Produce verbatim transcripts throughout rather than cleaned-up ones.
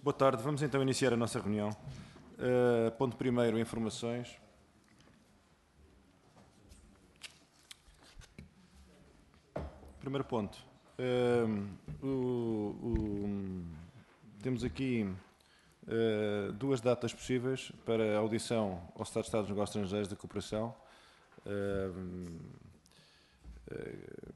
Boa tarde, vamos então iniciar a nossa reunião. Uh, ponto primeiro, informações. Primeiro ponto. Uh, o, o, temos aqui uh, duas datas possíveis para a audição ao Estado de Estado dos Negócios Estrangeiros da Cooperação. Uh, uh,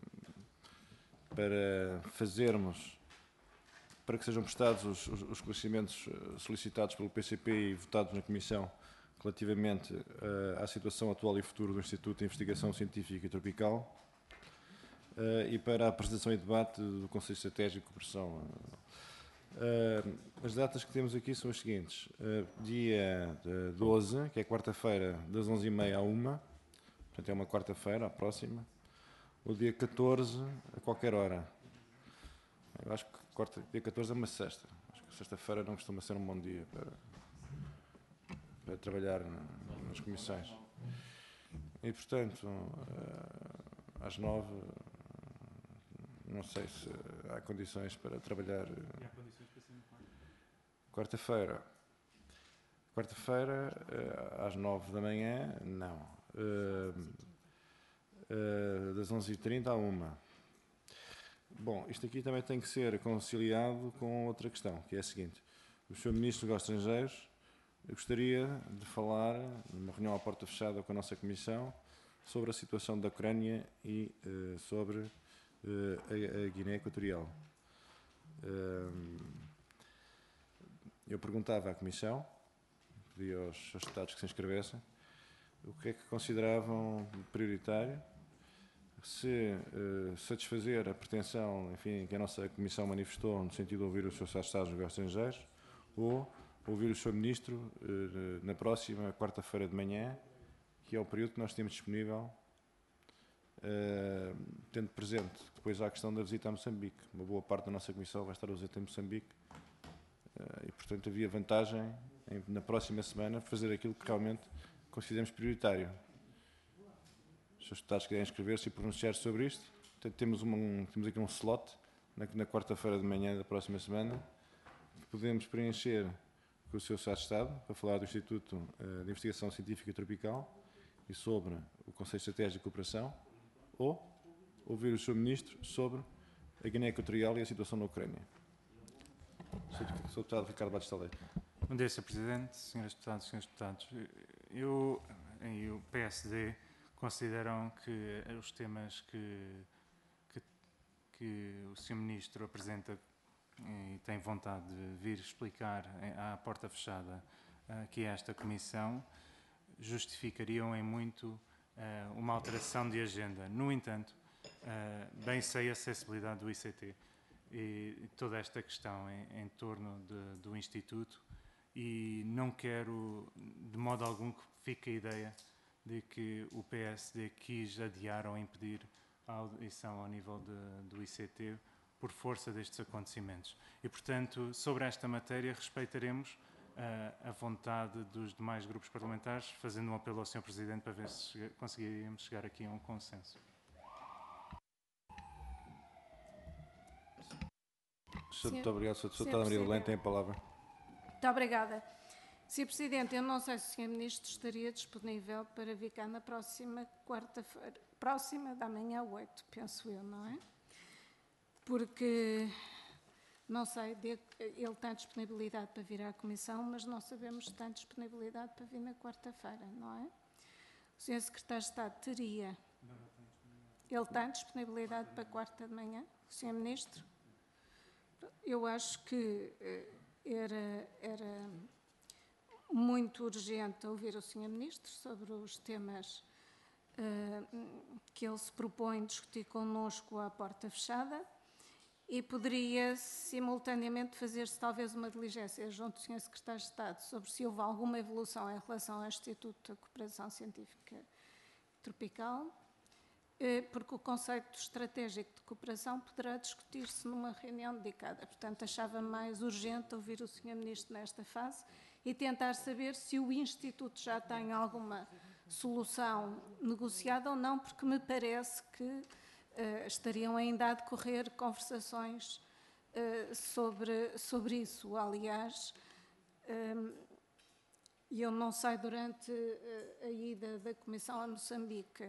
para fazermos, para que sejam prestados os, os, os esclarecimentos solicitados pelo P C P e votados na Comissão relativamente uh, à situação atual e futuro do Instituto de Investigação Científica e Tropical uh, e para a apresentação e debate do Conselho Estratégico de Cooperação. Uh, as datas que temos aqui são as seguintes. Uh, dia doze, que é quarta-feira, das onze e meia à uma, portanto é uma quarta-feira, a próxima. O dia catorze, a qualquer hora. Eu acho que quarta, dia catorze é uma sexta. Acho que sexta-feira não costuma ser um bom dia para, para trabalhar na, nas comissões. E, portanto, às nove, não sei se há condições para trabalhar. E há condições para ser no quarta-feira. Quarta-feira, às nove da manhã, não. Uh, das onze e trinta à uma. Bom, isto aqui também tem que ser conciliado com outra questão, que é a seguinte. O senhor Ministro dos Negócios Estrangeiros, eu gostaria de falar, numa reunião à porta fechada com a nossa Comissão, sobre a situação da Ucrânia e uh, sobre uh, a, a Guiné Equatorial. Uh, eu perguntava à Comissão, pedi aos, aos deputados que se inscrevessem, o que é que consideravam prioritário, se uh, satisfazer a pretensão, enfim, que a nossa Comissão manifestou no sentido de ouvir os seus Estados dos Negócios Estrangeiros, ou ouvir o senhor Ministro uh, na próxima quarta-feira de manhã, que é o período que nós temos disponível, uh, tendo presente que depois há a questão da visita a Moçambique. Uma boa parte da nossa Comissão vai estar a visita em Moçambique uh, e, portanto, havia vantagem em, na próxima semana, fazer aquilo que realmente consideramos prioritário. Os seus deputados querem inscrever-se e pronunciar sobre isto. Portanto, temos, uma, um, temos aqui um slot na, na quarta-feira de manhã da próxima semana. Podemos preencher com o seu Estado de Estado para falar do Instituto uh, de Investigação Científica e Tropical e sobre o Conselho Estratégico de Cooperação, ou ouvir o seu Ministro sobre a Guiné Equatorial e a situação na Ucrânia. senhor Deputado Ricardo Batista Leite. Bom dia, senhor Presidente, senhores Deputados, senhores Deputados. Eu e o P S D consideram que os temas que, que, que o senhor Ministro apresenta e tem vontade de vir explicar à porta fechada aqui a esta Comissão justificariam em muito uh, uma alteração de agenda. No entanto, uh, bem sei a acessibilidade do I C T e toda esta questão em, em torno de, do Instituto e não quero de modo algum que fique a ideia de que o P S D quis adiar ou impedir a audição ao nível de, do I C T por força destes acontecimentos. E, portanto, sobre esta matéria respeitaremos uh, a vontade dos demais grupos parlamentares, fazendo um apelo ao senhor Presidente para ver se chega, conseguiríamos chegar aqui a um consenso. Muito obrigado, senhor Deputado Maria Belém, tem a palavra. Muito obrigada. senhor Presidente, eu não sei se o senhor Ministro estaria disponível para vir cá na próxima quarta-feira, próxima da manhã, oito, penso eu, não é? Porque, não sei, ele tem disponibilidade para vir à Comissão, mas não sabemos se tem disponibilidade para vir na quarta-feira, não é? O senhor Secretário de Estado teria. Ele tem disponibilidade para quarta de manhã, o senhor Ministro? Eu acho que era... era muito urgente ouvir o senhor Ministro sobre os temas uh, que ele se propõe discutir connosco à porta fechada e poderia simultaneamente fazer-se talvez uma diligência junto do senhor Secretário de Estado sobre se houve alguma evolução em relação ao Instituto de Cooperação Científica Tropical, uh, porque o conceito estratégico de cooperação poderá discutir-se numa reunião dedicada. Portanto, achava mais urgente ouvir o senhor Ministro nesta fase e tentar saber se o Instituto já tem alguma solução negociada ou não, porque me parece que uh, estariam ainda a decorrer conversações uh, sobre, sobre isso. Aliás, um, eu não sei, durante a, a ida da Comissão a Moçambique,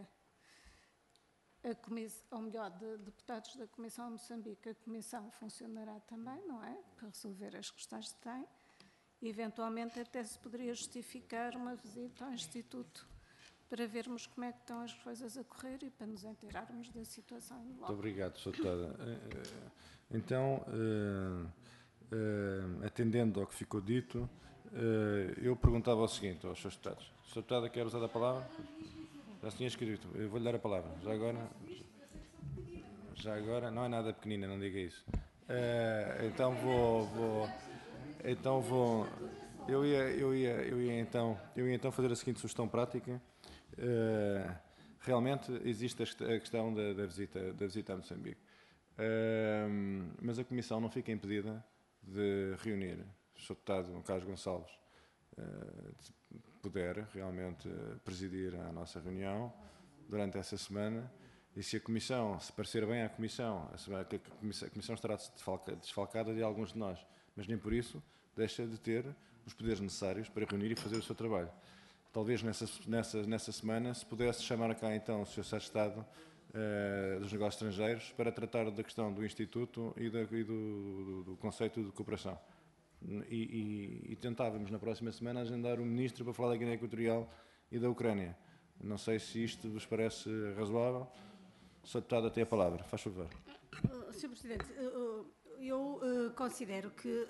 a comissão, ou melhor, de deputados da Comissão a Moçambique, a Comissão funcionará também, não é? Para resolver as questões que tem. Eventualmente até se poderia justificar uma visita ao Instituto para vermos como é que estão as coisas a correr e para nos inteirarmos da situação. Muito obrigado, senhora Deputada. Então, uh, uh, atendendo ao que ficou dito, uh, eu perguntava o seguinte aos senhores deputados. senhora Deputada, quer usar a palavra? Já se tinha escrito. Eu vou-lhe dar a palavra. Já agora, já agora, não é nada pequenina, não diga isso. Uh, então vou... vou Então vou, eu ia, eu ia, eu ia então, eu ia então fazer a seguinte sugestão prática. Uh, realmente existe a questão da, da visita, da visita a Moçambique, uh, mas a Comissão não fica impedida de reunir o senhor Deputado Carlos Gonçalves, uh, se puder realmente presidir a nossa reunião durante essa semana. E se a Comissão, se parecer bem à Comissão, a, semana, que a, comissão, a Comissão estará desfalcada de alguns de nós, mas nem por isso deixa de ter os poderes necessários para reunir e fazer o seu trabalho. Talvez nessa, nessa, nessa semana se pudesse chamar cá então o senhor Secretário de Estado uh, dos Negócios Estrangeiros para tratar da questão do Instituto e, da, e do, do, do conceito de cooperação. E, e, e tentávamos na próxima semana agendar o Ministro para falar da Guiné Equatorial e da Ucrânia. Não sei se isto vos parece razoável. O senhor Deputado tem a palavra. Faz favor. senhor Presidente, eu considero que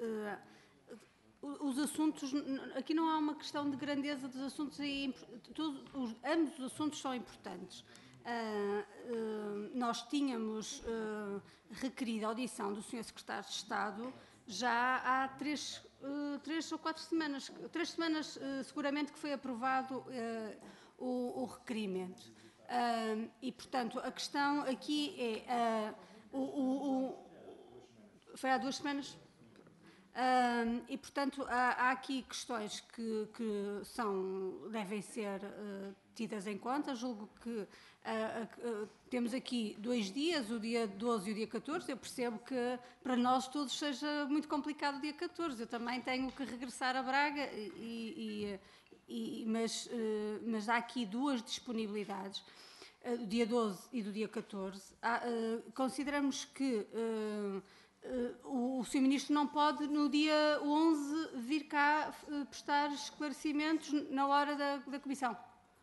os assuntos, aqui não há uma questão de grandeza dos assuntos, e todos, os, ambos os assuntos são importantes. Uh, uh, nós tínhamos uh, requerido a audição do senhor Secretário de Estado já há três, uh, três ou quatro semanas, três semanas uh, seguramente que foi aprovado uh, o, o requerimento. Uh, e, portanto, a questão aqui é, uh, o, o, o, foi há duas semanas? Uh, e, portanto, há, há aqui questões que, que são, devem ser uh, tidas em conta. Julgo que uh, uh, temos aqui dois dias, o dia doze e o dia catorze. Eu percebo que para nós todos seja muito complicado o dia catorze. Eu também tenho que regressar a Braga, e, e, e, mas, uh, mas há aqui duas disponibilidades, uh, do dia doze e do dia catorze. Há, uh, consideramos que... Uh, Uh, o senhor Ministro não pode, no dia onze, vir cá uh, prestar esclarecimentos na hora da, da Comissão.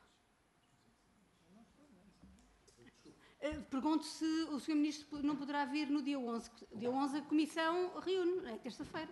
Uh, pergunto se o senhor Ministro não poderá vir no dia onze. Dia onze a Comissão reúne, é terça-feira.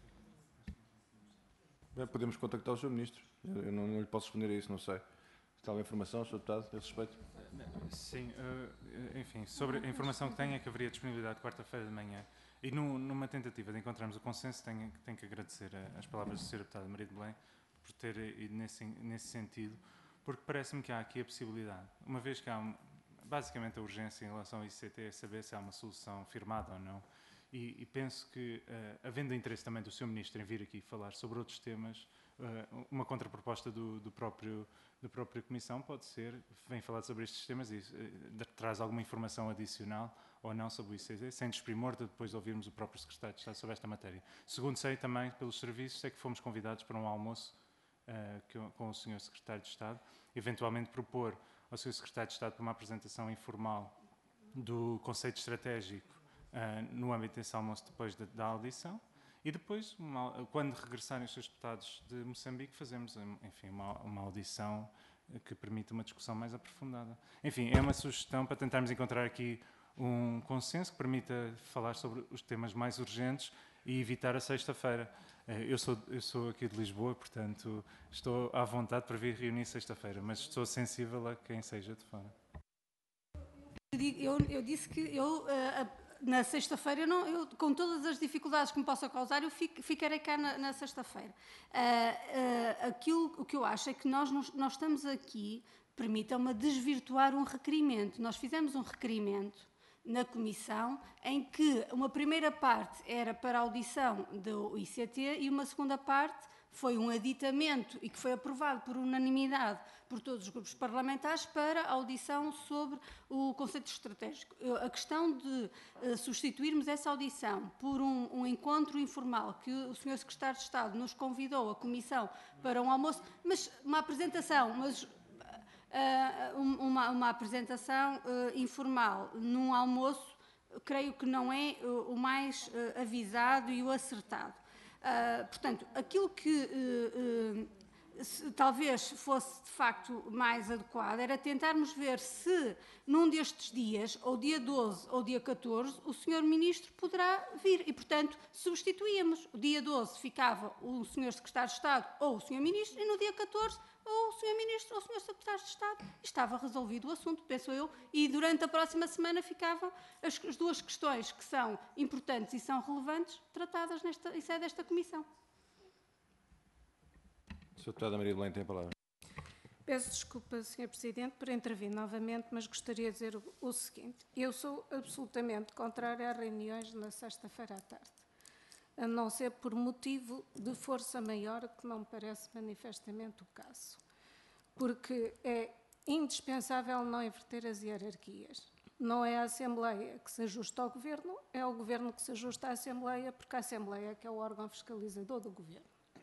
Bem, podemos contactar o senhor Ministro. Eu, eu não, não lhe posso responder a isso, não sei. Está alguma informação, senhor Deputado, a esse respeito? Sim, uh, enfim, sobre a informação que tenho é que haveria disponibilidade quarta-feira de manhã. E no, numa tentativa de encontrarmos o consenso, tenho, tenho que agradecer a, as palavras do senhor Deputado Maria de Belém por ter ido nesse, nesse sentido, porque parece-me que há aqui a possibilidade, uma vez que há um, basicamente a urgência em relação ao I C T é saber se há uma solução firmada ou não, e, e penso que, uh, havendo interesse também do senhor Ministro em vir aqui falar sobre outros temas, uh, uma contraproposta do, do próprio da própria Comissão pode ser, vem falar sobre estes temas e uh, traz alguma informação adicional ou não sobre o I C T, sem desprimor de depois ouvirmos o próprio Secretário de Estado sobre esta matéria. Segundo sei também, pelos serviços, é que fomos convidados para um almoço uh, que, com o senhor Secretário de Estado, eventualmente propor ao senhor Secretário de Estado para uma apresentação informal do conceito estratégico uh, no âmbito desse almoço depois da, da audição, e depois, uma, quando regressarem os seus deputados de Moçambique, fazemos, enfim, uma, uma audição que permita uma discussão mais aprofundada. Enfim, é uma sugestão para tentarmos encontrar aqui um consenso que permita falar sobre os temas mais urgentes e evitar a sexta-feira. Eu sou, eu sou aqui de Lisboa, portanto, estou à vontade para vir reunir sexta-feira, mas estou sensível a quem seja de fora. Eu, eu disse que eu, uh, na sexta-feira, eu não, eu, com todas as dificuldades que me possa causar, eu fico, ficarei cá na, na sexta-feira. Uh, uh, aquilo o que eu acho é que nós, nós estamos aqui, permitam-me desvirtuar um requerimento. Nós fizemos um requerimento na Comissão, em que uma primeira parte era para a audição do I C T e uma segunda parte foi um aditamento e que foi aprovado por unanimidade por todos os grupos parlamentares para a audição sobre o conceito estratégico. A questão de uh, substituirmos essa audição por um, um encontro informal que o senhor Secretário de Estado nos convidou, a Comissão, para um almoço, mas uma apresentação, mas uh, uma, uma apresentação uh, informal num almoço, creio que não é uh, o mais uh, avisado e o acertado. Uh, portanto, aquilo que uh, uh, se, talvez fosse de facto mais adequado era tentarmos ver se num destes dias, ou dia doze ou dia catorze, o senhor Ministro poderá vir e, portanto, substituíamos. O dia doze ficava o senhor Secretário de Estado ou o senhor Ministro e no dia catorze ou o senhor Ministro ou o senhor Secretário de Estado. Estava resolvido o assunto, penso eu, e durante a próxima semana ficavam as, as duas questões que são importantes e são relevantes tratadas nesta, em sede desta Comissão. senhora Deputada Maria de Belém tem a palavra. Peço desculpa, senhor Presidente, por intervir novamente, mas gostaria de dizer o, o seguinte. Eu sou absolutamente contrária a reuniões na sexta-feira à tarde, a não ser por motivo de força maior, que não me parece manifestamente o caso, porque é indispensável não inverter as hierarquias. Não é a Assembleia que se ajusta ao Governo, é o Governo que se ajusta à Assembleia, porque a Assembleia é que é o órgão fiscalizador do Governo.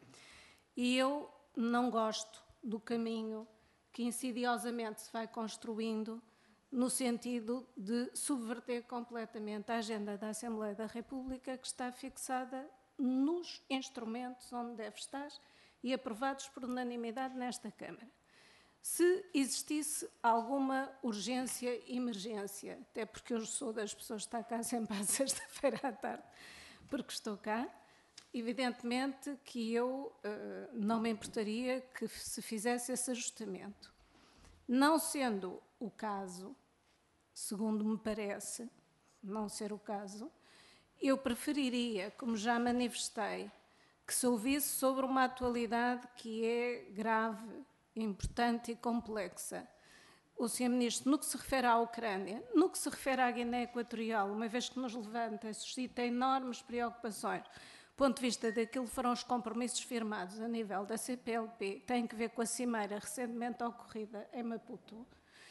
E eu não gosto do caminho que insidiosamente se vai construindo no sentido de subverter completamente a agenda da Assembleia da República, que está fixada nos instrumentos onde deve estar e aprovados por unanimidade nesta Câmara. Se existisse alguma urgência e emergência, até porque eu sou das pessoas que está cá sempre à sexta-feira à tarde, porque estou cá, evidentemente que eu uh, não me importaria que se fizesse esse ajustamento. Não sendo o caso, segundo me parece, não ser o caso, eu preferiria, como já manifestei, que se ouvisse sobre uma atualidade que é grave, importante e complexa. O senhor Ministro, no que se refere à Ucrânia, no que se refere à Guiné Equatorial, uma vez que nos levanta e suscita enormes preocupações, do ponto de vista daquilo que foram os compromissos firmados a nível da C P L P, tem que ver com a cimeira recentemente ocorrida em Maputo.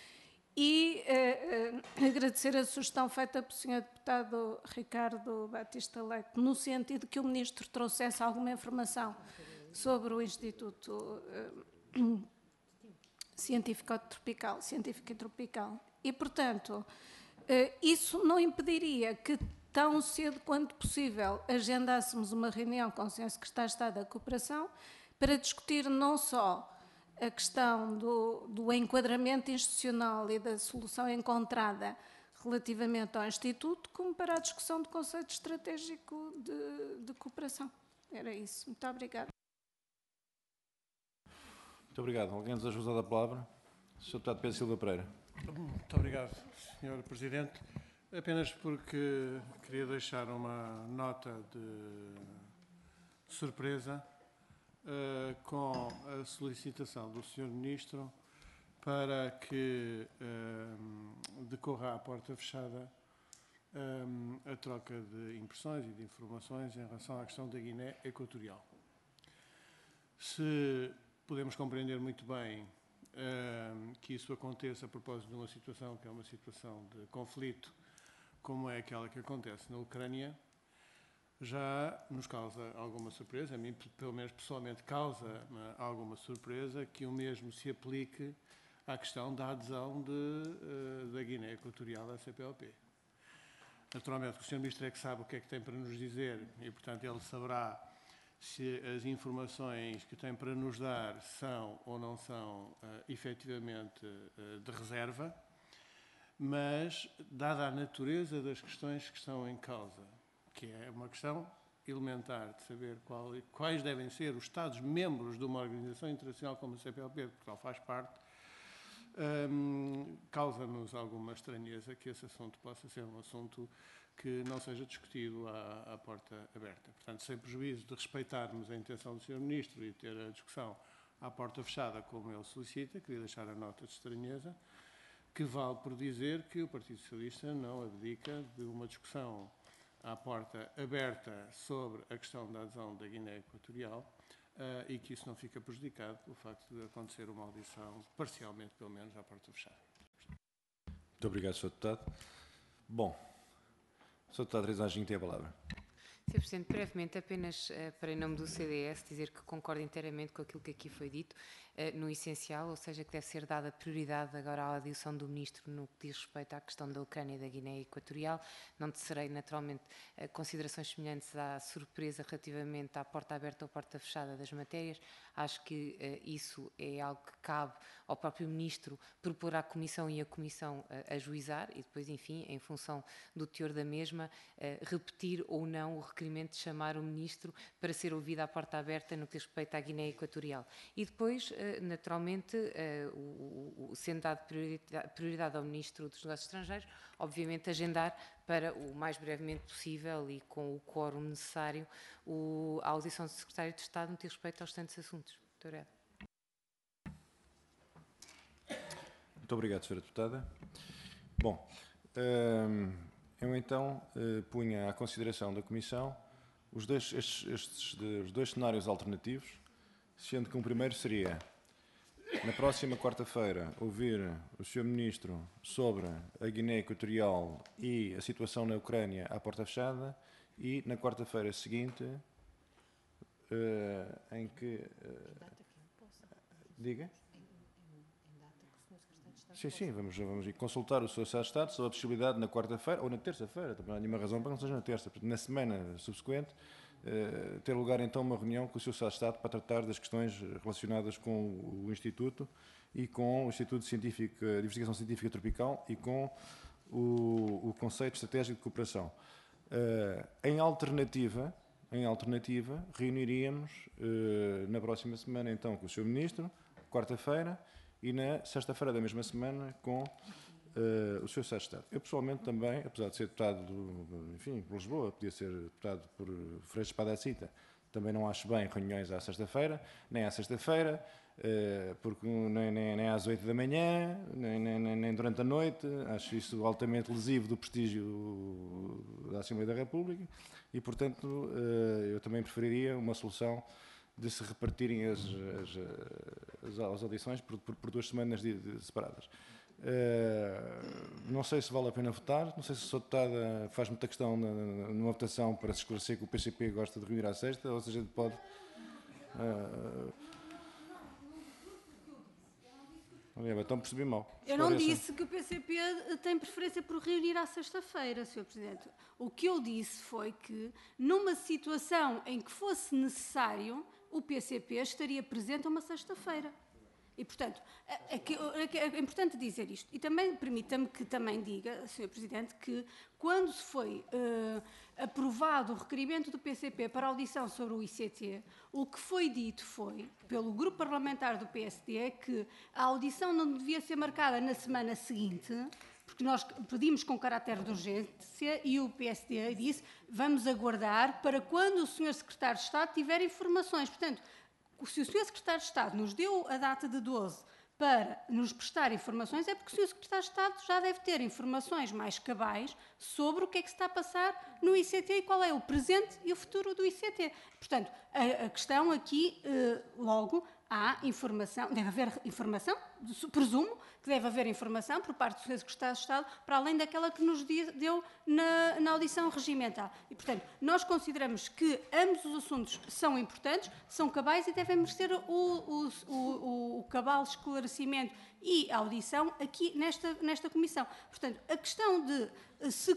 E eh, eh, agradecer a sugestão feita pelo senhor Deputado Ricardo Batista Leite, no sentido que o Ministro trouxesse alguma informação sobre o Instituto eh, Científico Tropical, Científico e Tropical. E, portanto, eh, isso não impediria que tão cedo quanto possível agendássemos uma reunião com o senhor Secretário de Estado da Cooperação para discutir não só a questão do, do enquadramento institucional e da solução encontrada relativamente ao Instituto, como para a discussão do conceito estratégico de, de cooperação. Era isso. Muito obrigada. Muito obrigado. Alguém deseja usar a palavra? senhor Deputado Pedro Silva Pereira. Muito obrigado, senhor Presidente. Apenas porque queria deixar uma nota de surpresa uh, com a solicitação do senhor Ministro para que uh, decorra à porta fechada um, a troca de impressões e de informações em relação à questão da Guiné Equatorial. Se podemos compreender muito bem uh, que isso aconteça a propósito de uma situação que é uma situação de conflito, como é aquela que acontece na Ucrânia, já nos causa alguma surpresa, a mim, pelo menos pessoalmente, causa alguma surpresa que o mesmo se aplique à questão da adesão de, uh, da Guiné Equatorial à C P L P. Naturalmente, o senhor Ministro é que sabe o que é que tem para nos dizer e, portanto, ele saberá se as informações que tem para nos dar são ou não são uh, efetivamente uh, de reserva, mas, dada a natureza das questões que estão em causa, que é uma questão elementar de saber qual, quais devem ser os Estados-membros de uma organização internacional como a C P L P, de Portugal faz parte, um, causa-nos alguma estranheza que esse assunto possa ser um assunto que não seja discutido à, à porta aberta. Portanto, sem prejuízo de respeitarmos a intenção do senhor Ministro e ter a discussão à porta fechada, como ele solicita, queria deixar a nota de estranheza, que vale por dizer que o Partido Socialista não abdica de uma discussão à porta aberta sobre a questão da adesão da Guiné Equatorial, uh, e que isso não fica prejudicado pelo facto de acontecer uma audição, parcialmente pelo menos, à porta fechada. Muito obrigado, senhor Deputado. Bom, senhor Deputado Teresa Anjinho tem a palavra. senhor Presidente, brevemente, apenas uh, para em nome do C D S dizer que concordo inteiramente com aquilo que aqui foi dito, uh, no essencial, ou seja, que deve ser dada prioridade agora à audição do Ministro no que diz respeito à questão da Ucrânia e da Guiné Equatorial. Não tecerei, naturalmente, uh, considerações semelhantes à surpresa relativamente à porta aberta ou porta fechada das matérias. Acho que uh, isso é algo que cabe ao próprio Ministro propor à Comissão e a Comissão uh, ajuizar e depois, enfim, em função do teor da mesma, uh, repetir ou não o requerimento de chamar o Ministro para ser ouvido à porta aberta no que diz respeito à Guiné Equatorial. E depois, naturalmente, o, o, sendo dado prioridade, prioridade ao Ministro dos Negócios Estrangeiros, obviamente agendar para o mais brevemente possível e com o quórum necessário o, a audição do Secretário de Estado no que diz respeito aos restantes assuntos. Muito obrigada. Muito obrigado, senhora Deputada. Bom, hum, eu então uh, punha à consideração da Comissão os dois, estes, estes de, os dois cenários alternativos, sendo que um primeiro seria, na próxima quarta-feira, ouvir o senhor Ministro sobre a Guiné Equatorial e a situação na Ucrânia à porta fechada, e na quarta-feira seguinte, uh, em que... Uh, diga? Sim, sim, vamos, vamos consultar o senhor Secretário de Estado sobre a possibilidade na quarta-feira, ou na terça-feira, também não há nenhuma razão para que não seja na terça, na semana subsequente, eh, ter lugar então uma reunião com o senhor Secretário de Estado para tratar das questões relacionadas com o Instituto e com o Instituto Científico, de Investigação Científica Tropical e com o, o conceito estratégico de cooperação. Eh, em alternativa, em alternativa, reuniríamos eh, na próxima semana então com o senhor Ministro, quarta-feira, e na sexta-feira da mesma semana com uh, o senhor Secretário de Estado. Eu, pessoalmente, também, apesar de ser deputado, do, enfim, por Lisboa, podia ser deputado por Freixo Espadacita, também não acho bem reuniões à sexta-feira, nem à sexta-feira, uh, porque nem, nem, nem às oito da manhã, nem, nem, nem durante a noite. Acho isso altamente lesivo do prestígio da Assembleia da República e, portanto, uh, eu também preferiria uma solução de se repartirem as, as, as, as audições por, por, por duas semanas de, de, separadas. Uh, não sei se vale a pena votar, não sei se a senhora Deputada faz muita questão na, numa votação para se esclarecer que o P C P gosta de reunir à sexta, ou seja, pode... Uh, então percebi mal. Eu não disse que o P C P tem preferência por reunir à sexta-feira, senhor Presidente. O que eu disse foi que, numa situação em que fosse necessário, o P C P estaria presente a uma sexta-feira. E, portanto, é, é, é importante dizer isto. E também, permita-me que também diga, senhor Presidente, que quando se foi uh, aprovado o requerimento do P C P para audição sobre o I C T, o que foi dito foi, pelo grupo parlamentar do P S D, que a audição não devia ser marcada na semana seguinte, porque nós pedimos com caráter de urgência e o P S D disse vamos aguardar para quando o senhor Secretário de Estado tiver informações. Portanto, se o senhor Secretário de Estado nos deu a data de doze para nos prestar informações, é porque o senhor Secretário de Estado já deve ter informações mais cabais sobre o que é que se está a passar no I C T e qual é o presente e o futuro do I C T. Portanto, a, a questão aqui, eh, logo, há informação, deve haver informação, presumo que deve haver informação por parte do senhor Secretário de Estado, para além daquela que nos deu na, na audição regimental. E, portanto, nós consideramos que ambos os assuntos são importantes, são cabais e devem merecer o, o, o, o cabal esclarecimento e audição aqui nesta, nesta comissão. Portanto, a questão de se...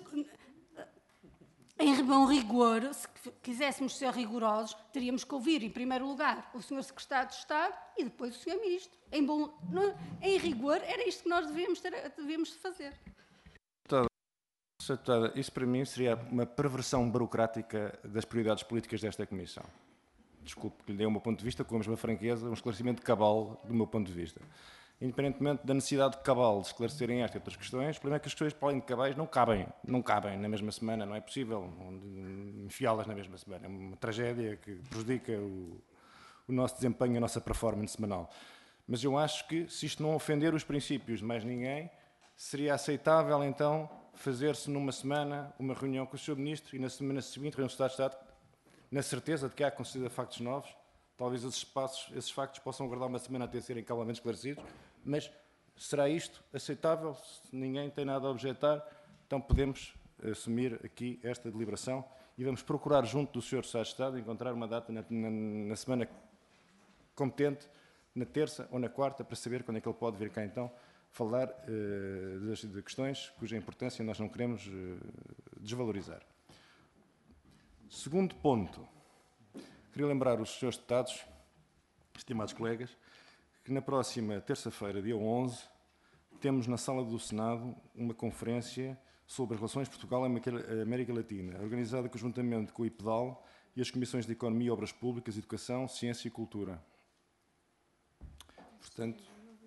Em bom rigor, se quiséssemos ser rigorosos, teríamos que ouvir, em primeiro lugar, o senhor Secretário de Estado e depois o senhor Ministro. Em, bom, não, em rigor, era isto que nós devíamos, ter, devíamos fazer. Deputada, Deputada, isso para mim seria uma perversão burocrática das prioridades políticas desta Comissão. Desculpe que lhe dei o meu ponto de vista, com a mesma franqueza, um esclarecimento cabal do meu ponto de vista. Independentemente da necessidade de cabal de esclarecerem esta e outras questões, o problema é que as questões, para além de cabais, não cabem, não cabem na mesma semana, não é possível enfiá-las na mesma semana. É uma tragédia que prejudica o, o nosso desempenho, a nossa performance semanal. Mas eu acho que, se isto não ofender os princípios de mais ninguém, seria aceitável, então, fazer-se numa semana uma reunião com o senhor Ministro e na semana seguinte, reunião do Secretário de Estado, na certeza de que há considerado factos novos, talvez esses, passos, esses factos possam aguardar uma semana até serem calmamente esclarecidos, mas será isto aceitável? Se ninguém tem nada a objetar, então podemos assumir aqui esta deliberação e vamos procurar junto do senhor Secretário de Estado encontrar uma data na, na, na semana competente, na terça ou na quarta, para saber quando é que ele pode vir cá então falar uh, de, de questões cuja importância nós não queremos uh, desvalorizar. Segundo ponto, queria lembrar os senhores deputados, estimados colegas, que na próxima terça-feira, dia onze, temos na sala do Senado uma conferência sobre as relações Portugal-América Latina, organizada conjuntamente com o I P D A L e as Comissões de Economia, Obras Públicas, Educação, Ciência e Cultura. Portanto,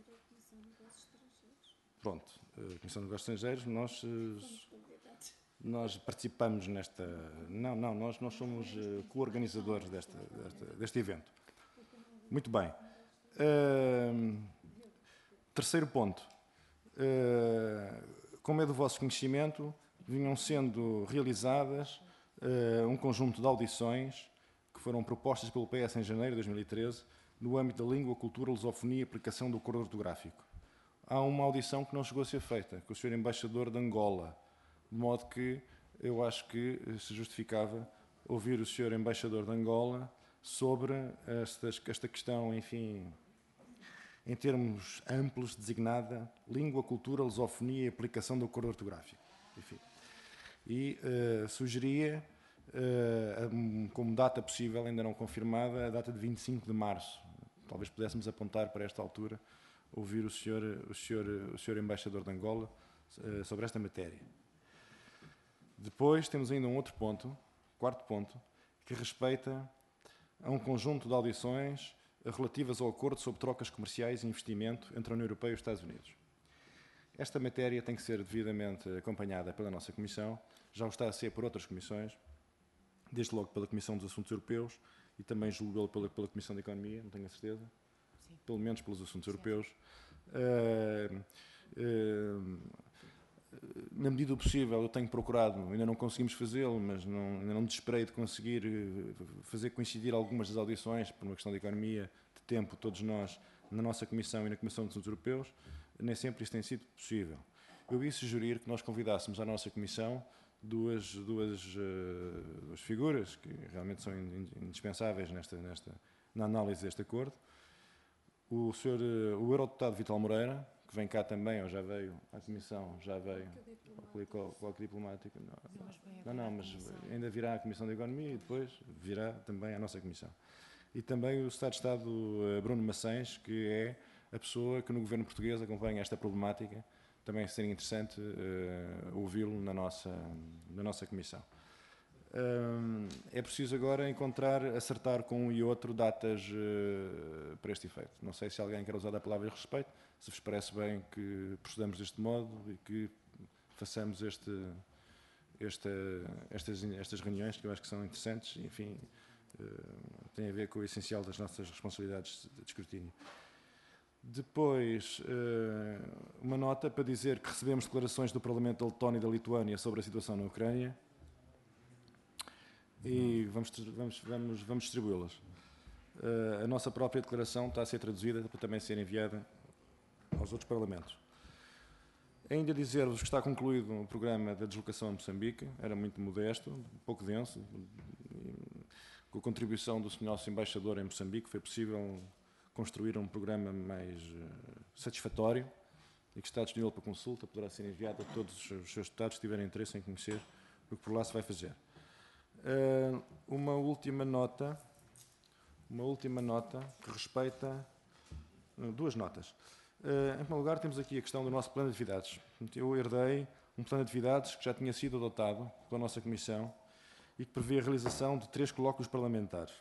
pronto, a Comissão de Negócios Estrangeiros, nós, nós participamos nesta... Não, não, nós, nós somos co-organizadores desta, desta, deste evento. Muito bem. Uh, terceiro ponto. Uh, como é do vosso conhecimento, vinham sendo realizadas uh, um conjunto de audições que foram propostas pelo P S em janeiro de dois mil e treze, no âmbito da língua, cultura, lusofonia e aplicação do acordo ortográfico. Há uma audição que não chegou a ser feita, com o senhor Embaixador de Angola, de modo que eu acho que se justificava ouvir o senhor Embaixador de Angola sobre esta, esta questão, enfim, em termos amplos, designada língua, cultura, lusofonia e aplicação do acordo ortográfico. Enfim. E uh, sugeria, uh, como data possível, ainda não confirmada, a data de vinte e cinco de março. Talvez pudéssemos apontar para esta altura, ouvir o senhor, o senhor, o senhor Embaixador de Angola uh, sobre esta matéria. Depois temos ainda um outro ponto, quarto ponto, que respeita a um conjunto de audições relativas ao acordo sobre trocas comerciais e investimento entre a União Europeia e os Estados Unidos. Esta matéria tem que ser devidamente acompanhada pela nossa Comissão, já o está a ser por outras comissões, desde logo pela Comissão dos Assuntos Europeus e também julgo pela, pela Comissão de Economia, não tenho a certeza, sim, pelo menos pelos assuntos sim, europeus. Uh, uh, na medida do possível, eu tenho procurado, ainda não conseguimos fazê-lo, mas não, ainda não me desesperei de conseguir fazer coincidir algumas das audições, por uma questão de economia, de tempo, todos nós, na nossa Comissão e na Comissão dos Assuntos Europeus, nem sempre isso tem sido possível. Eu ia sugerir que nós convidássemos à nossa Comissão duas, duas, uh, duas figuras que realmente são indispensáveis nesta, nesta, na análise deste acordo. O senhor, uh, o Eurodeputado Vital Moreira, que vem cá também, ou já veio à Comissão, já veio ao Coloquio Diplomático. Não, não, mas ainda virá à Comissão de Economia e depois virá também à nossa Comissão. E também o Secretário de Estado Bruno Maçães, que é a pessoa que no governo português acompanha esta problemática. Também seria interessante uh, ouvi-lo na nossa, na nossa Comissão. Um, é preciso agora encontrar, acertar com um e outro datas uh, para este efeito. Não sei se alguém quer usar a palavra a respeito, se vos parece bem que procedamos deste modo e que façamos este, esta, estas, estas reuniões, que eu acho que são interessantes, e, enfim, uh, têm a ver com o essencial das nossas responsabilidades de escrutínio. Depois, uh, uma nota para dizer que recebemos declarações do Parlamento da Letónia e da Lituânia sobre a situação na Ucrânia, e vamos, vamos, vamos, vamos distribuí-las. Uh, a nossa própria declaração está a ser traduzida para também ser enviada aos outros Parlamentos. Ainda dizer-vos que está concluído o programa da deslocação a Moçambique, era muito modesto, um pouco denso, com a contribuição do nosso embaixador em Moçambique foi possível construir um programa mais uh, satisfatório e que está disponível para consulta, poderá ser enviado a todos os seus deputados que tiverem interesse em conhecer o que por lá se vai fazer. Uh, uma última nota, uma última nota que respeita uh, duas notas. Uh, em primeiro lugar, temos aqui a questão do nosso plano de atividades. Eu herdei um plano de atividades que já tinha sido adotado pela nossa Comissão e que prevê a realização de três colóquios parlamentares.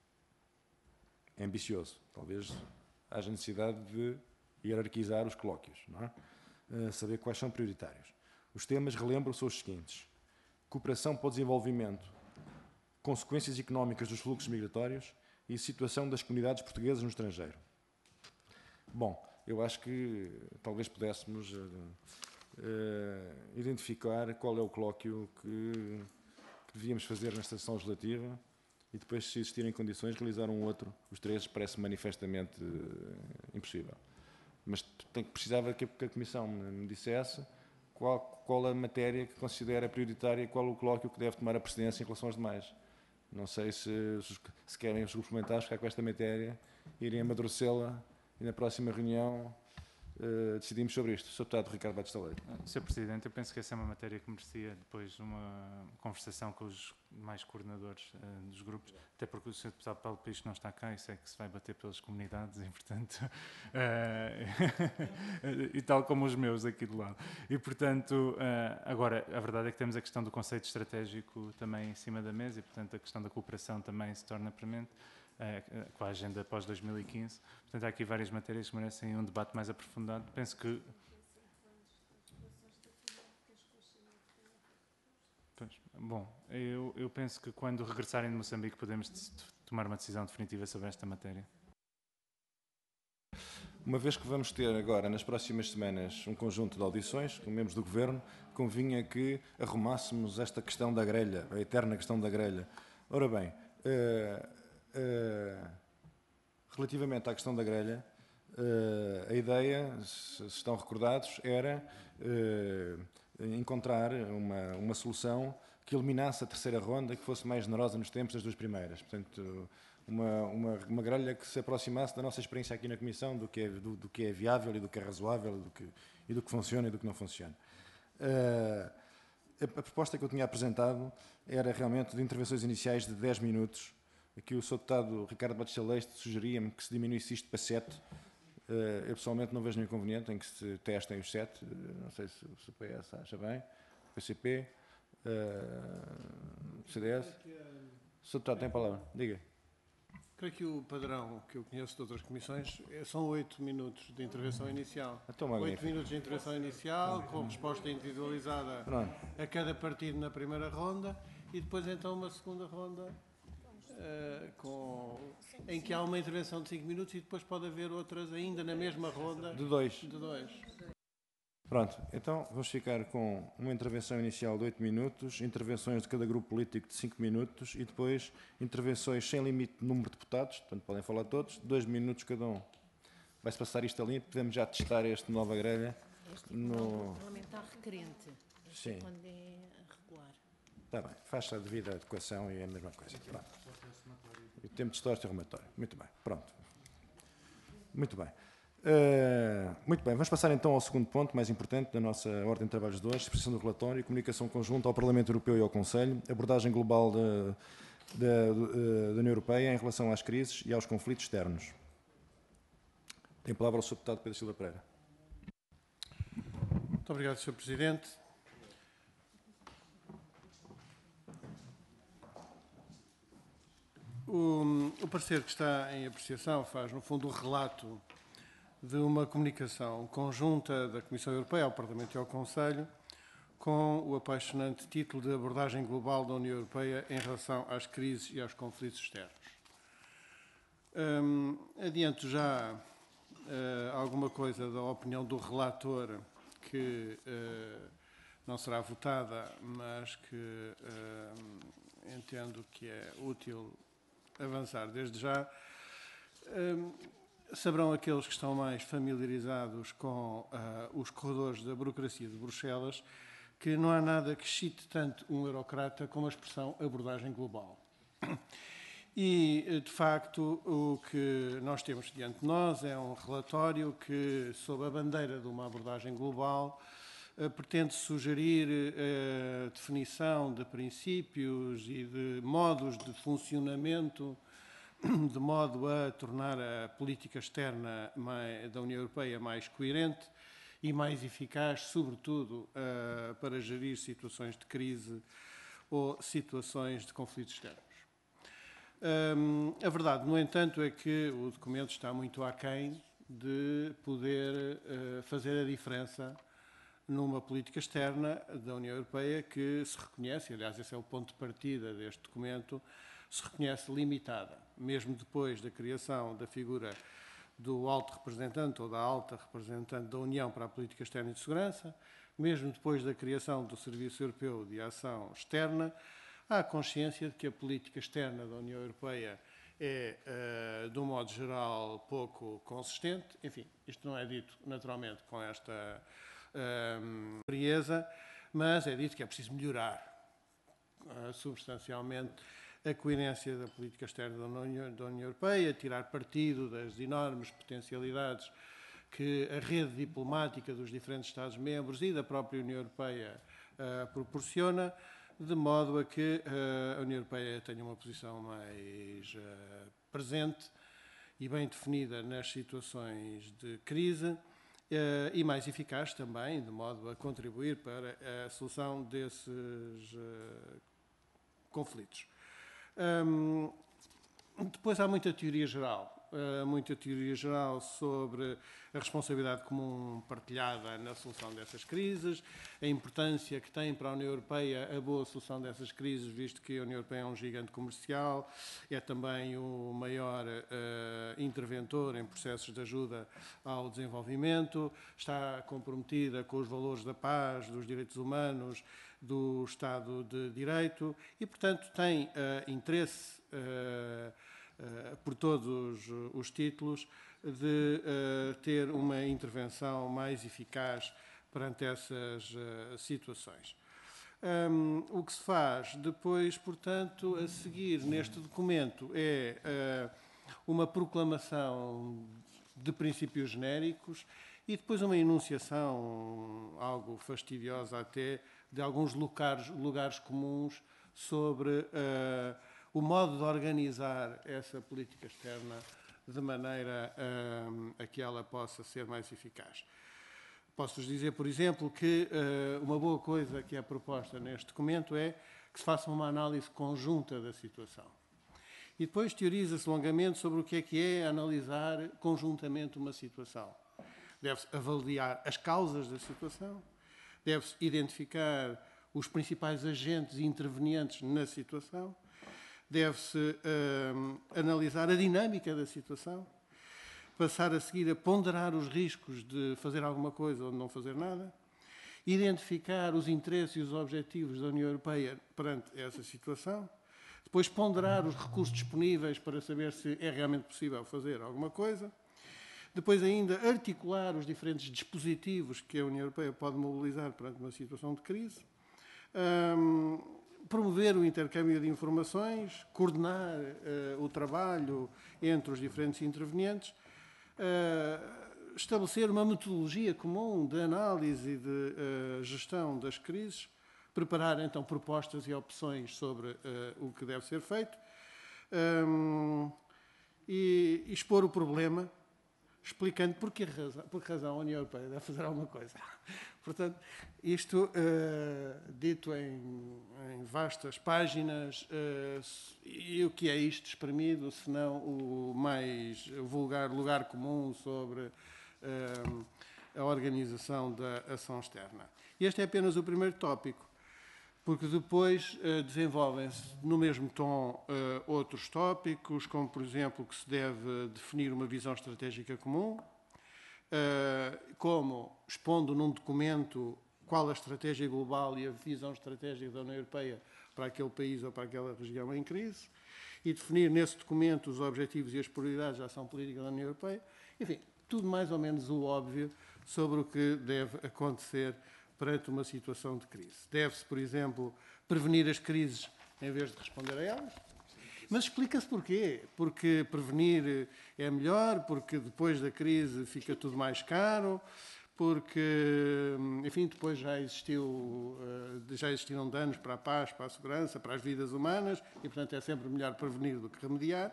É ambicioso. Talvez haja necessidade de hierarquizar os colóquios, não é? Uh, saber quais são prioritários. Os temas, relembro, são os seguintes: cooperação para o desenvolvimento, consequências económicas dos fluxos migratórios e situação das comunidades portuguesas no estrangeiro. Bom, eu acho que talvez pudéssemos uh, uh, identificar qual é o colóquio que, que devíamos fazer nesta sessão legislativa e depois, se existirem condições, realizar um outro. Os três parece manifestamente uh, impossível. Mas tem, precisava que a Comissão me dissesse qual, qual a matéria que considera prioritária e qual o colóquio que deve tomar a precedência em relação aos demais. Não sei se, se querem os grupos parlamentares ficar com esta matéria, irem amadurecê-la e na próxima reunião uh, decidimos sobre isto. senhor Deputado Ricardo Batista Leite. senhor Presidente, eu penso que essa é uma matéria que merecia depois uma conversação com os mais coordenadores uh, dos grupos, até porque o senhor Deputado Paulo Pires não está cá e sei que se vai bater pelas comunidades e, portanto, uh, e tal como os meus aqui do lado. E, portanto, uh, agora, a verdade é que temos a questão do conceito estratégico também em cima da mesa e, portanto, a questão da cooperação também se torna premente. Uh, com a agenda pós dois mil e quinze. Portanto, há aqui várias matérias que merecem um debate mais aprofundado. Penso que... Pois, bom, eu, eu penso que quando regressarem de Moçambique podemos tomar uma decisão definitiva sobre esta matéria. Uma vez que vamos ter agora, nas próximas semanas, um conjunto de audições com membros do Governo, convinha que arrumássemos esta questão da grelha, a eterna questão da grelha. Ora bem... Uh, Uh, relativamente à questão da grelha, uh, a ideia, se estão recordados, era uh, encontrar uma, uma solução que eliminasse a terceira ronda, que fosse mais generosa nos tempos das duas primeiras. Portanto, uma, uma, uma grelha que se aproximasse da nossa experiência aqui na Comissão, do que é, do, do que é viável e do que é razoável, do que, e do que funciona e do que não funciona. Uh, a, a proposta que eu tinha apresentado era realmente de intervenções iniciais de dez minutos. Aqui o senhor Deputado Ricardo Batista Leite sugeria-me que se diminuísse isto para sete. Eu pessoalmente não vejo nenhum inconveniente em que se testem os sete. Não sei se o P S acha bem. O P C P, o C D S. O senhor Deputado tem a palavra. Diga. Creio que o padrão que eu conheço de outras comissões são oito minutos de intervenção inicial. Oito minutos de intervenção inicial, com resposta individualizada Pronto. a cada partido na primeira ronda e depois então uma segunda ronda. Uh, com, em que há uma intervenção de cinco minutos e depois pode haver outras ainda na mesma ronda de dois. De dois. Pronto, então vamos ficar com uma intervenção inicial de oito minutos, intervenções de cada grupo político de cinco minutos e depois intervenções sem limite de número de deputados, portanto podem falar todos, dois minutos cada um. Vai-se passar isto ali, podemos já testar este nova grelha. Este no parlamentar requerente, este Sim. Quando é regular. Está bem, faz-se a devida adequação e é a mesma coisa. Pronto. O tempo de história e rematório. Muito bem, pronto. Muito bem. Uh, muito bem, vamos passar então ao segundo ponto, mais importante da nossa ordem de trabalhos de hoje, expressão do relatório e comunicação conjunta ao Parlamento Europeu e ao Conselho, abordagem global da, da, da União Europeia em relação às crises e aos conflitos externos. Tem a palavra o senhor Deputado Pedro Silva Pereira. Muito obrigado, senhor Presidente. O, o parecer que está em apreciação faz, no fundo, o relato de uma comunicação conjunta da Comissão Europeia ao Parlamento e ao Conselho com o apaixonante título de Abordagem Global da União Europeia em relação às crises e aos conflitos externos. Um, adianto já uh, alguma coisa da opinião do relator que uh, não será votada, mas que uh, entendo que é útil avançar desde já. Um, saberão aqueles que estão mais familiarizados com uh, os corredores da burocracia de Bruxelas que não há nada que excite tanto um eurocrata como a expressão abordagem global. E, de facto, o que nós temos diante de nós é um relatório que, sob a bandeira de uma abordagem global, uh, pretende sugerir a uh, definição de princípios e de modos de funcionamento de modo a tornar a política externa da União Europeia mais coerente e mais eficaz, sobretudo uh, para gerir situações de crise ou situações de conflitos externos. Um, a verdade, no entanto, é que o documento está muito aquém de poder uh, fazer a diferença numa política externa da União Europeia que se reconhece, aliás, esse é o ponto de partida deste documento, se reconhece limitada, mesmo depois da criação da figura do alto representante ou da alta representante da União para a política externa e de segurança, mesmo depois da criação do Serviço Europeu de Ação Externa, há consciência de que a política externa da União Europeia é, uh, de um modo geral, pouco consistente. Enfim, isto não é dito naturalmente com esta uh, frieza, mas é dito que é preciso melhorar uh, substancialmente a coerência da política externa da União, da União Europeia, tirar partido das enormes potencialidades que a rede diplomática dos diferentes Estados-membros e da própria União Europeia uh, proporciona, de modo a que uh, a União Europeia tenha uma posição mais uh, presente e bem definida nas situações de crise uh, e mais eficaz também, de modo a contribuir para a solução desses uh, conflitos. Um, depois há muita teoria geral. Uh, muita teoria geral sobre a responsabilidade comum partilhada na solução dessas crises, a importância que tem para a União Europeia a boa solução dessas crises, visto que a União Europeia é um gigante comercial, é também o maior uh, interventor em processos de ajuda ao desenvolvimento, está comprometida com os valores da paz, dos direitos humanos, do Estado de Direito e, portanto, tem uh, interesse uh, Uh, por todos os títulos, de uh, ter uma intervenção mais eficaz perante essas uh, situações. Um, o que se faz depois, portanto, a seguir neste documento é uh, uma proclamação de princípios genéricos e depois uma enunciação, algo fastidiosa até, de alguns lugares, lugares comuns sobre uh, o modo de organizar essa política externa de maneira um, a que ela possa ser mais eficaz. Posso-vos dizer, por exemplo, que uh, uma boa coisa que é proposta neste documento é que se faça uma análise conjunta da situação. E depois teoriza-se longamente sobre o que é que é analisar conjuntamente uma situação. Deve-se avaliar as causas da situação, deve-se identificar os principais agentes intervenientes na situação, deve-se uh, analisar a dinâmica da situação, passar a seguir a ponderar os riscos de fazer alguma coisa ou de não fazer nada, identificar os interesses e os objetivos da União Europeia perante essa situação, depois ponderar os recursos disponíveis para saber se é realmente possível fazer alguma coisa, depois ainda articular os diferentes dispositivos que a União Europeia pode mobilizar perante uma situação de crise, um, promover o intercâmbio de informações, coordenar uh, o trabalho entre os diferentes intervenientes, uh, estabelecer uma metodologia comum de análise e de uh, gestão das crises, preparar então propostas e opções sobre uh, o que deve ser feito um, e, e expor o problema, explicando por que razão, por que razão a União Europeia deve fazer alguma coisa. Portanto, isto, uh, dito em, em vastas páginas, uh, e o que é isto exprimido, senão o mais vulgar lugar comum sobre uh, a organização da ação externa. Este é apenas o primeiro tópico, porque depois uh, desenvolvem-se no mesmo tom uh, outros tópicos, como, por exemplo, que se deve definir uma visão estratégica comum, uh, como, expondo num documento qual a estratégia global e a visão estratégica da União Europeia para aquele país ou para aquela região em crise, e definir nesse documento os objetivos e as prioridades da ação política da União Europeia. Enfim, tudo mais ou menos o óbvio sobre o que deve acontecer perante uma situação de crise. Deve-se, por exemplo, prevenir as crises em vez de responder a elas. Mas explica-se porquê. Porque prevenir é melhor, porque depois da crise fica tudo mais caro, porque, enfim, depois já existiu, já existiram danos para a paz, para a segurança, para as vidas humanas, e, portanto, é sempre melhor prevenir do que remediar.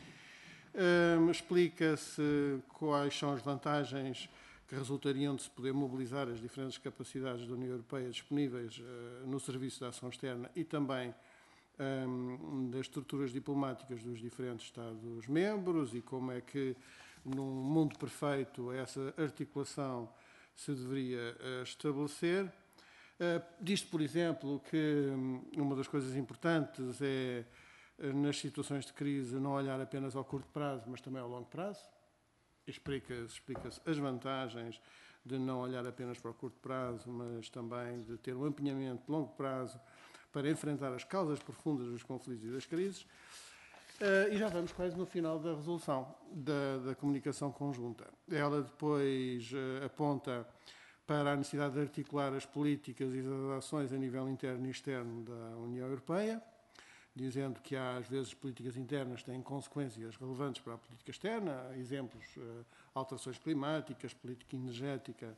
Um, explica-se quais são as vantagens que resultariam de se poder mobilizar as diferentes capacidades da União Europeia disponíveis uh, no serviço de ação externa e também um, das estruturas diplomáticas dos diferentes Estados-membros e como é que, num mundo perfeito, essa articulação se deveria uh, estabelecer. Uh, Diz-se, por exemplo, que um, uma das coisas importantes é, uh, nas situações de crise, não olhar apenas ao curto prazo, mas também ao longo prazo. Explica-se explica as vantagens de não olhar apenas para o curto prazo, mas também de ter um empenhamento de longo prazo para enfrentar as causas profundas dos conflitos e das crises. Uh, e já vamos quase no final da resolução da, da comunicação conjunta. Ela depois uh, aponta para a necessidade de articular as políticas e as ações a nível interno e externo da União Europeia, dizendo que há, às vezes, políticas internas têm consequências relevantes para a política externa, exemplos, uh, alterações climáticas, política energética,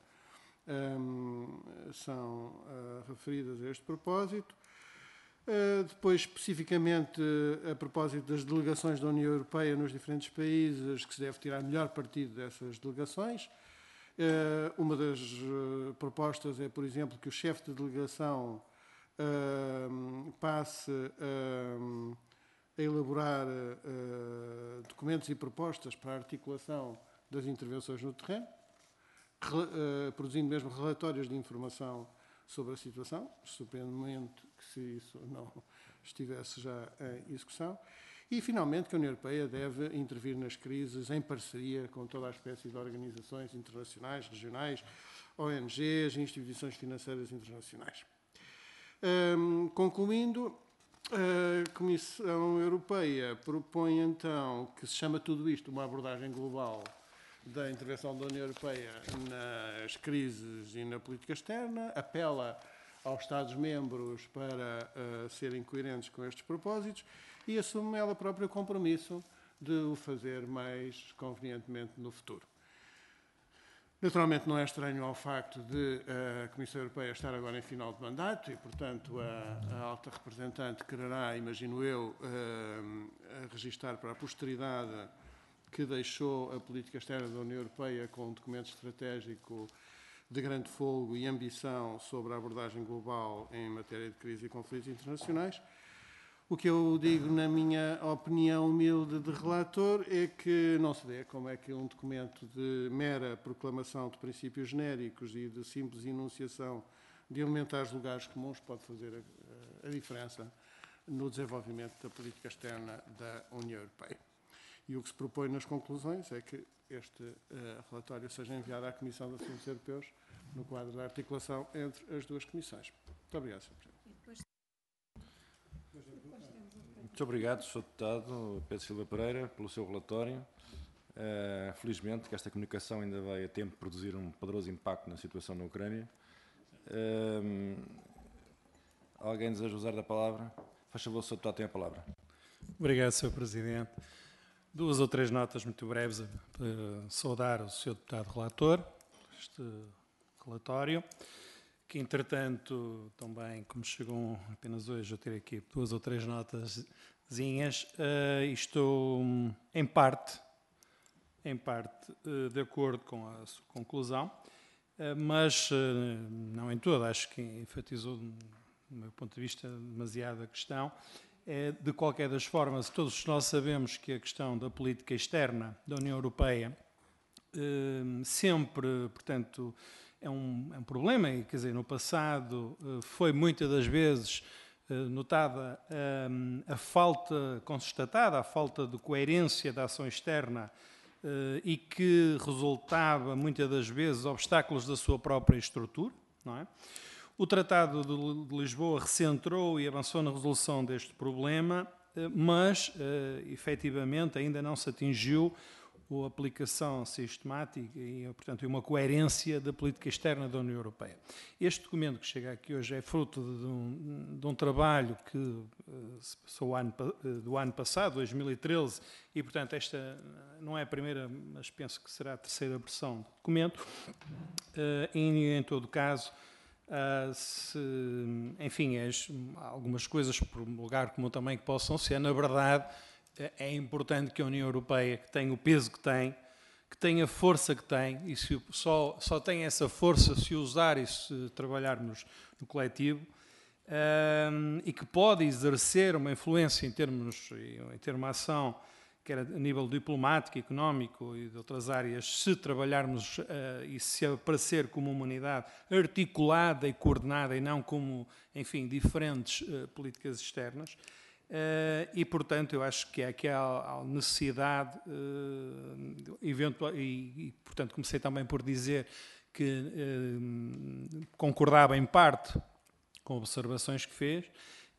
um, são uh, referidas a este propósito. Uh, depois, especificamente, uh, a propósito das delegações da União Europeia nos diferentes países, que se deve tirar melhor partido dessas delegações. Uh, uma das uh, propostas é, por exemplo, que o chefe de delegação uh, passe uh, a elaborar uh, documentos e propostas para a articulação das intervenções no terreno, uh, produzindo mesmo relatórios de informação sobre a situação, surpreendentemente que se isso não estivesse já em execução. E, finalmente, que a União Europeia deve intervir nas crises em parceria com toda a espécie de organizações internacionais, regionais, O N Gs e instituições financeiras internacionais. Um, concluindo, a Comissão Europeia propõe, então, que se chama tudo isto uma abordagem global da intervenção da União Europeia nas crises e na política externa, apela aos Estados-membros para uh, serem coerentes com estes propósitos e assume ela própria o compromisso de o fazer mais convenientemente no futuro. Naturalmente, não é estranho ao facto de a Comissão Europeia estar agora em final de mandato e, portanto, a, a alta representante quererá, imagino eu, uh, registar para a posteridade que deixou a política externa da União Europeia com um documento estratégico de grande folgo e ambição sobre a abordagem global em matéria de crise e conflitos internacionais. O que eu digo, na minha opinião humilde de relator, é que não se vê como é que um documento de mera proclamação de princípios genéricos e de simples enunciação de elementares lugares comuns pode fazer a, a diferença no desenvolvimento da política externa da União Europeia. E o que se propõe nas conclusões é que este uh, relatório seja enviado à Comissão de Assuntos Europeus no quadro da articulação entre as duas comissões. Muito obrigado, senhor Presidente. Muito obrigado, senhor Deputado Pedro Silva Pereira, pelo seu relatório. Uh, felizmente que esta comunicação ainda vai a tempo de produzir um poderoso impacto na situação na Ucrânia. Uh, alguém deseja usar da palavra? Faz favor, senhor Deputado, tem a palavra. Obrigado, senhor Presidente. Duas ou três notas muito breves para saudar o senhor Deputado Relator, este relatório, que entretanto, também, como chegou apenas hoje, eu terei aqui duas ou três notazinhas, uh, e estou, em parte, em parte, uh, de acordo com a sua conclusão, uh, mas uh, não em toda, acho que enfatizou, do meu ponto de vista, demasiado a questão. É, de qualquer das formas, todos nós sabemos que a questão da política externa da União Europeia uh, sempre, portanto, é um, é um problema, e quer dizer, no passado uh, foi muitas das vezes uh, notada uh, a falta, constatada a falta de coerência da ação externa uh, e que resultava muitas das vezes obstáculos da sua própria estrutura, não é? O Tratado de Lisboa recentrou e avançou na resolução deste problema, mas, efetivamente, ainda não se atingiu a aplicação sistemática e, portanto, uma coerência da política externa da União Europeia. Este documento que chega aqui hoje é fruto de um, de um trabalho que se passou ano, do ano passado, dois mil e treze, e, portanto, esta não é a primeira, mas penso que será a terceira versão do documento. E, em todo caso, Uh, se, enfim, as, algumas coisas, por lugar comum também que possam ser, na verdade, é importante que a União Europeia, que tem o peso que tem, que tenha a força que tem, e se, só, só tem essa força se usar e se trabalharmos no coletivo, uh, e que pode exercer uma influência em termos, em termos de ação, quer a nível diplomático, económico e de outras áreas, se trabalharmos uh, e se aparecer como uma unidade articulada e coordenada e não como, enfim, diferentes uh, políticas externas. Uh, e, portanto, eu acho que aqui há, há necessidade, uh, eventual, e, e, portanto, comecei também por dizer que uh, concordava em parte com observações que fez,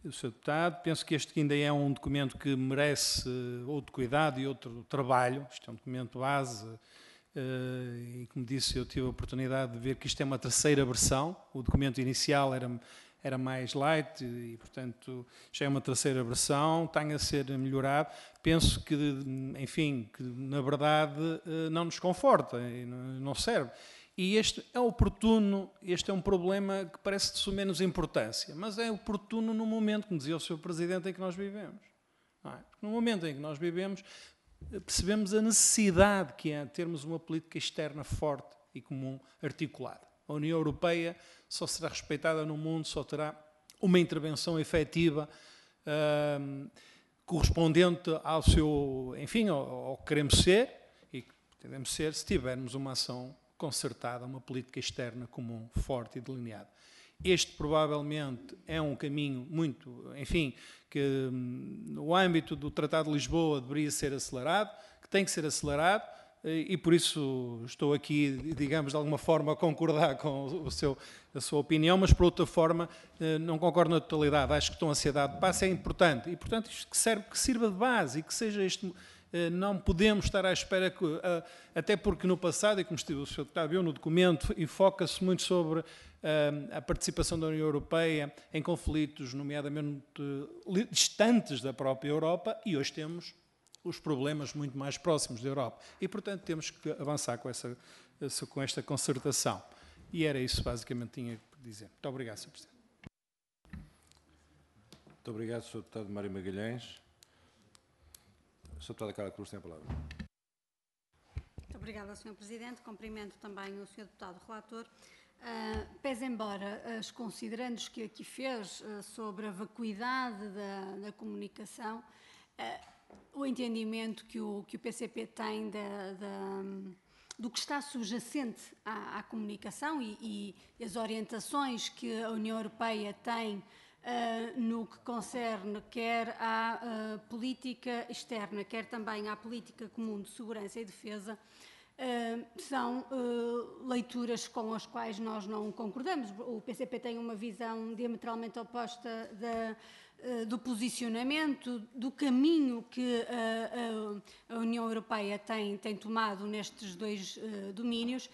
do senhor Deputado. Penso que este ainda é um documento que merece outro cuidado e outro trabalho. Isto é um documento base e, como disse, eu tive a oportunidade de ver que isto é uma terceira versão. O documento inicial era, era mais light e, portanto, já é uma terceira versão, tem a ser melhorado. Penso que, enfim, que na verdade não nos conforta e não serve. E este é oportuno, este é um problema que parece de sua menos importância, mas é oportuno no momento, como dizia o senhor Presidente, em que nós vivemos. Não é? No momento em que nós vivemos, percebemos a necessidade que é termos uma política externa forte e comum, articulada. A União Europeia só será respeitada no mundo, só terá uma intervenção efetiva, hum, correspondente ao seu, enfim, ao, ao que queremos ser, e que podemos ser se tivermos uma ação concertada, uma política externa comum, forte e delineada. Este provavelmente é um caminho muito, enfim, que no âmbito do Tratado de Lisboa deveria ser acelerado, que tem que ser acelerado, e por isso estou aqui, digamos, de alguma forma a concordar com o seu, a sua opinião, mas por outra forma não concordo na totalidade. Acho que a ansiedade de passo é importante e, portanto, isto que, serve, que sirva de base e que seja este... Não podemos estar à espera, que, até porque no passado, e como o senhor Deputado viu no documento, e foca-se muito sobre a participação da União Europeia em conflitos, nomeadamente distantes da própria Europa, e hoje temos os problemas muito mais próximos da Europa. E, portanto, temos que avançar com, essa, com esta concertação. E era isso, basicamente, que tinha que dizer. Muito obrigado, senhor Presidente. Muito obrigado, senhor Deputado Mário Magalhães. senhor Deputado Carla Cruz tem a palavra. Muito obrigada, senhor Presidente. Cumprimento também o senhor Deputado Relator. Uh, pese embora as considerandos que aqui fez uh, sobre a vacuidade da, da comunicação, uh, o entendimento que o, que o P C P tem da, da, do que está subjacente à, à comunicação e, e as orientações que a União Europeia tem Uh, no que concerne quer à uh, política externa, quer também à política comum de segurança e defesa, uh, são uh, leituras com as quais nós não concordamos. O P C P tem uma visão diametralmente oposta da, uh, do posicionamento, do caminho que uh, a, a União Europeia tem, tem tomado nestes dois uh, domínios uh,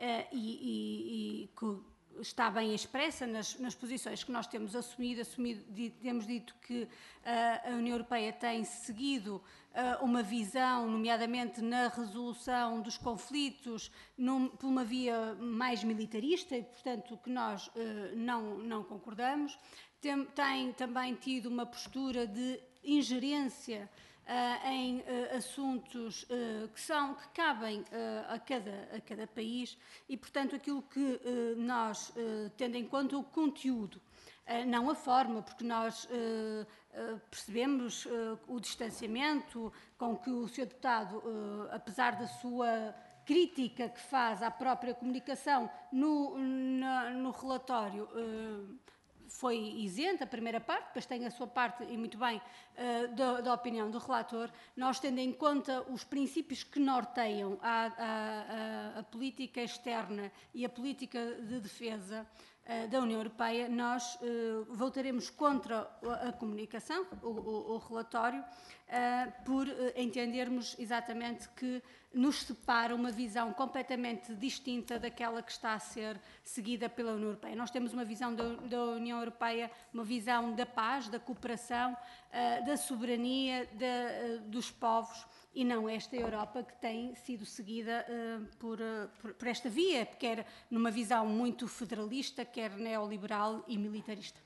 e, e, e que está bem expressa nas, nas posições que nós temos assumido, assumido di, temos dito que uh, a União Europeia tem seguido uh, uma visão, nomeadamente na resolução dos conflitos, num, por uma via mais militarista e, portanto, que nós uh, não, não concordamos. Tem, tem também tido uma postura de ingerência Uh, em uh, assuntos uh, que são, que cabem uh, a, cada, a cada país e, portanto, aquilo que uh, nós, uh, tendo em conta o conteúdo, uh, não a forma, porque nós uh, uh, percebemos uh, o distanciamento com que o senhor Deputado, uh, apesar da sua crítica que faz à própria comunicação no, na, no relatório, uh, foi isenta, a primeira parte, depois tem a sua parte, e muito bem, uh, da, da opinião do relator. Nós, tendo em conta os princípios que norteiam a, a, a, a política externa e a política de defesa uh, da União Europeia, nós uh, votaremos contra a, a comunicação, o, o, o relatório, uh, por uh, entendermos exatamente que nos separa uma visão completamente distinta daquela que está a ser seguida pela União Europeia. Nós temos uma visão da, da União Europeia, uma visão da paz, da cooperação, uh, da soberania da, uh, dos povos, e não esta Europa que tem sido seguida uh, por, uh, por, por esta via, quer numa visão muito federalista, quer neoliberal e militarista.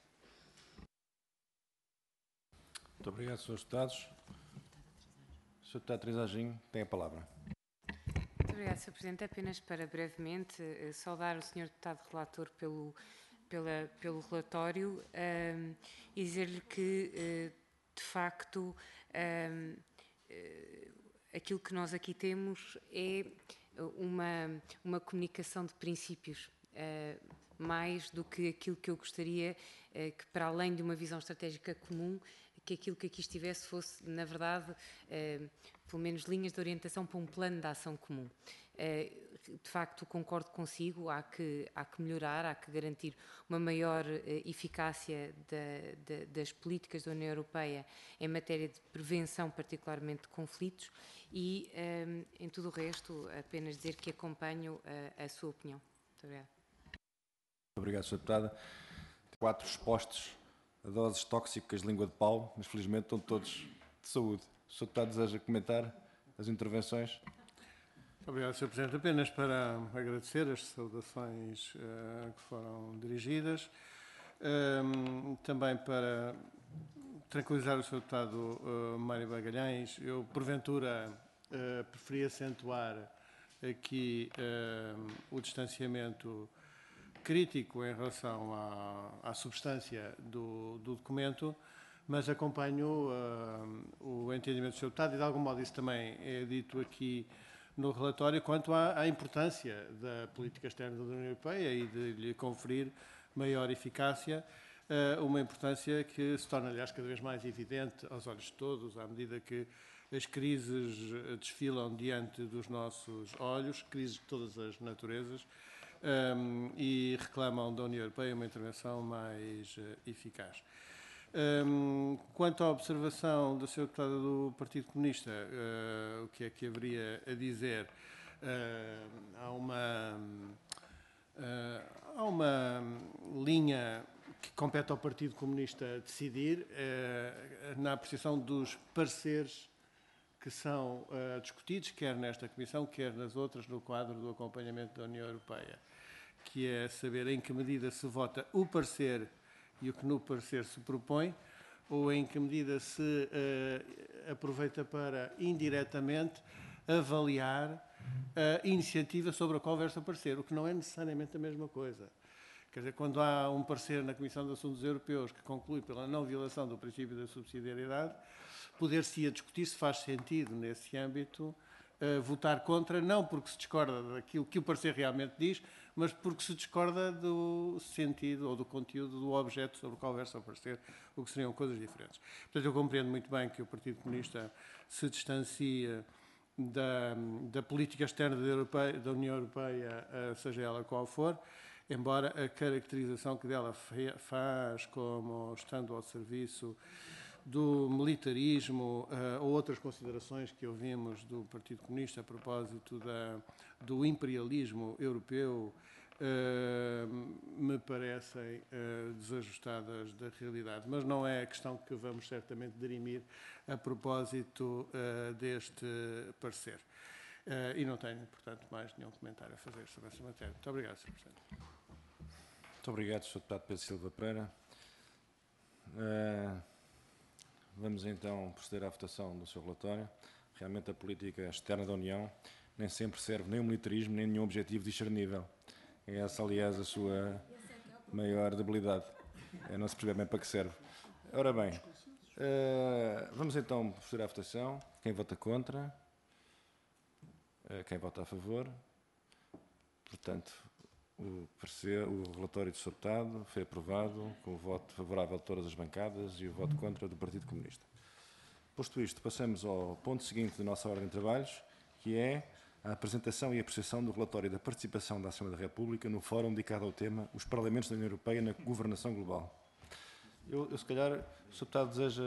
Muito obrigado, senhores Deputados. O senhor Deputado Teresa Agim tem a palavra. Muito obrigada, senhor Presidente. Apenas para brevemente uh, saudar o senhor Deputado Relator pelo, pela, pelo relatório uh, e dizer-lhe que, uh, de facto, uh, uh, aquilo que nós aqui temos é uma, uma comunicação de princípios, uh, mais do que aquilo que eu gostaria uh, que, para além de uma visão estratégica comum, que aquilo que aqui estivesse fosse, na verdade, uh, pelo menos linhas de orientação para um plano de ação comum. Uh, de facto concordo consigo, há que, há que melhorar, há que garantir uma maior eh, eficácia da, da, das políticas da União Europeia em matéria de prevenção, particularmente de conflitos, e eh, em tudo o resto apenas dizer que acompanho a, a sua opinião. Muito obrigada. Obrigado, senhora Deputada. Quatro expostos a doses tóxicas de língua de pau, mas felizmente estão todos de saúde. O senhor Deputado deseja comentar as intervenções? Obrigado, senhor Presidente. Apenas para agradecer as saudações uh, que foram dirigidas. Um, também para tranquilizar o senhor Deputado uh, Mário Magalhães, eu, porventura, uh, preferi acentuar aqui uh, o distanciamento crítico em relação à, à substância do, do documento, mas acompanho uh, o entendimento do senhor Deputado e, de algum modo, isso também é dito aqui no relatório, quanto à, à importância da política externa da União Europeia e de lhe conferir maior eficácia, uh, uma importância que se torna, aliás, cada vez mais evidente aos olhos de todos, à medida que as crises desfilam diante dos nossos olhos, crises de todas as naturezas, um, e reclamam da União Europeia uma intervenção mais uh, eficaz. Um, quanto à observação da senhora Deputada do Partido Comunista, uh, o que é que haveria a dizer? Uh, há uma, uh, há uma linha que compete ao Partido Comunista decidir uh, na apreciação dos pareceres que são uh, discutidos, quer nesta Comissão, quer nas outras, no quadro do acompanhamento da União Europeia, que é saber em que medida se vota o parecer e o que no parecer se propõe, ou em que medida se uh, aproveita para, indiretamente, avaliar a iniciativa sobre a qual versa o parecer, o que não é necessariamente a mesma coisa. Quer dizer, quando há um parecer na Comissão de Assuntos Europeus que conclui pela não violação do princípio da subsidiariedade, poder-se-ia discutir se faz sentido, nesse âmbito, uh, votar contra, não porque se discorda daquilo que o parecer realmente diz, mas porque se discorda do sentido ou do conteúdo do objeto sobre o qual versa o parecer, o que seriam coisas diferentes. Portanto, eu compreendo muito bem que o Partido Comunista se distancia da, da política externa da, Europeia, da União Europeia, uh, seja ela qual for, embora a caracterização que dela faz como estando ao serviço do militarismo uh, ou outras considerações que ouvimos do Partido Comunista a propósito da, do imperialismo europeu uh, me parecem uh, desajustadas da realidade. Mas não é a questão que vamos certamente dirimir a propósito uh, deste parecer. Uh, e não tenho, portanto, mais nenhum comentário a fazer sobre essa matéria. Muito obrigado, senhor Presidente. Muito obrigado, senhor Deputado Pedro Silva Pereira. Uh, Vamos então proceder à votação do seu relatório. Realmente a política externa da União nem sempre serve nem o militarismo, nem nenhum objetivo discernível. É essa, aliás, a sua maior debilidade. É não se perceber bem para que serve. Ora bem, uh, vamos então proceder à votação. Quem vota contra? Uh, quem vota a favor? Portanto, o, parecer, o relatório do senhor Deputado foi aprovado com o voto favorável de todas as bancadas e o voto contra do Partido Comunista. Posto isto, passamos ao ponto seguinte da nossa ordem de trabalhos, que é a apresentação e apreciação do relatório da participação da Assembleia da República no fórum dedicado ao tema Os Parlamentos da União Europeia na Governação Global. Eu, eu se calhar, o senhor Deputado deseja...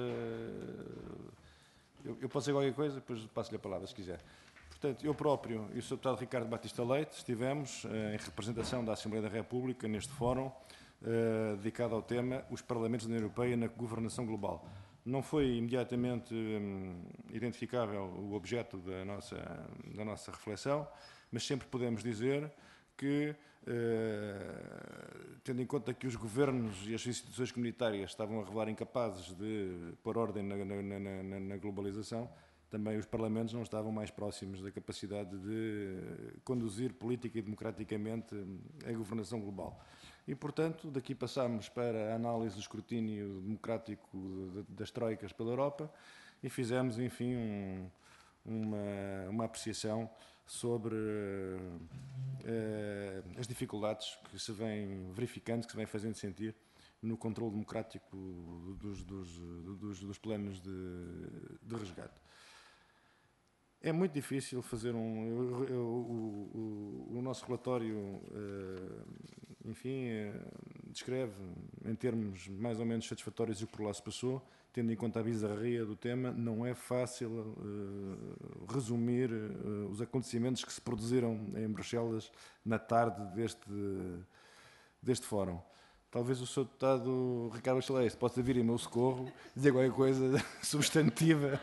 Eu, eu posso dizer qualquer coisa, depois passo-lhe a palavra, se quiser. Portanto, eu próprio e o senhor Deputado Ricardo Batista Leite estivemos eh, em representação da Assembleia da República neste fórum eh, dedicado ao tema Os Parlamentos da União Europeia na Governação Global. Não foi imediatamente hum, identificável o objeto da nossa, da nossa reflexão, mas sempre podemos dizer que, eh, tendo em conta que os governos e as instituições comunitárias estavam a revelar incapazes de pôr ordem na, na, na, na globalização, também os parlamentos não estavam mais próximos da capacidade de conduzir política e democraticamente a governação global. E, portanto, daqui passamos para a análise do escrutínio democrático das troicas pela Europa e fizemos, enfim, um, uma, uma apreciação sobre uh, as dificuldades que se vêm verificando, que se vêm fazendo sentir no controle democrático dos, dos, dos, dos planos de, de resgate. É muito difícil fazer um... Eu, eu, o, o, o nosso relatório, uh, enfim, uh, descreve em termos mais ou menos satisfatórios o que por lá se passou, tendo em conta a bizarria do tema. Não é fácil uh, resumir uh, os acontecimentos que se produziram em Bruxelas na tarde deste, deste fórum. Talvez o senhor deputado Ricardo Celeste possa vir em meu socorro, dizer qualquer coisa substantiva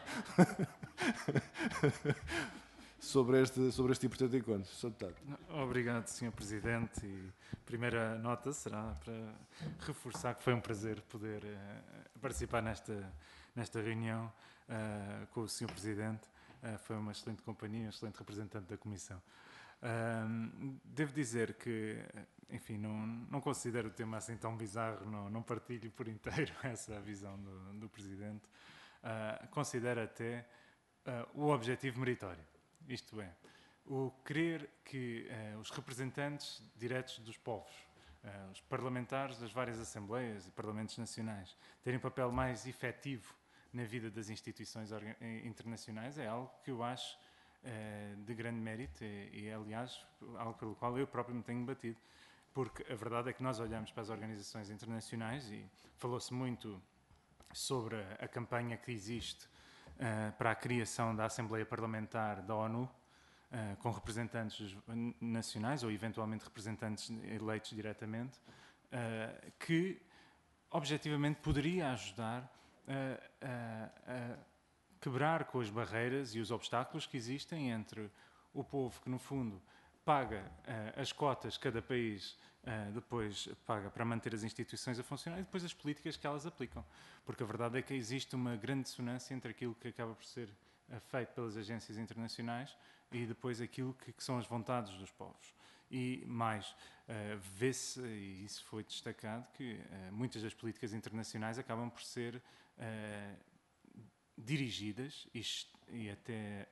sobre este, sobre este importante encontro. senhor Deputado. Obrigado, senhor Presidente. E a primeira nota será para reforçar que foi um prazer poder uh, participar nesta, nesta reunião uh, com o senhor Presidente. Uh, foi uma excelente companhia, um excelente representante da Comissão. Uh, devo dizer que, enfim, não, não considero o tema assim tão bizarro, não, não partilho por inteiro essa visão do, do Presidente. Uh, considero até uh, o objetivo meritório, isto é, o querer que uh, os representantes diretos dos povos, uh, os parlamentares das várias assembleias e parlamentos nacionais, terem um papel mais efetivo na vida das instituições internacionais é algo que eu acho de grande mérito e, e, aliás, algo pelo qual eu próprio me tenho batido, porque a verdade é que nós olhamos para as organizações internacionais e falou-se muito sobre a, a campanha que existe uh, para a criação da Assembleia Parlamentar da ONU, uh, com representantes nacionais ou eventualmente representantes eleitos diretamente, uh, que objetivamente poderia ajudar a, a, a quebrar com as barreiras e os obstáculos que existem entre o povo que, no fundo, paga uh, as cotas que cada país uh, depois paga para manter as instituições a funcionar e depois as políticas que elas aplicam. Porque a verdade é que existe uma grande dissonância entre aquilo que acaba por ser uh, feito pelas agências internacionais e depois aquilo que, que são as vontades dos povos. E mais, uh, vê-se, e isso foi destacado, que uh, muitas das políticas internacionais acabam por ser uh, dirigidas e, e até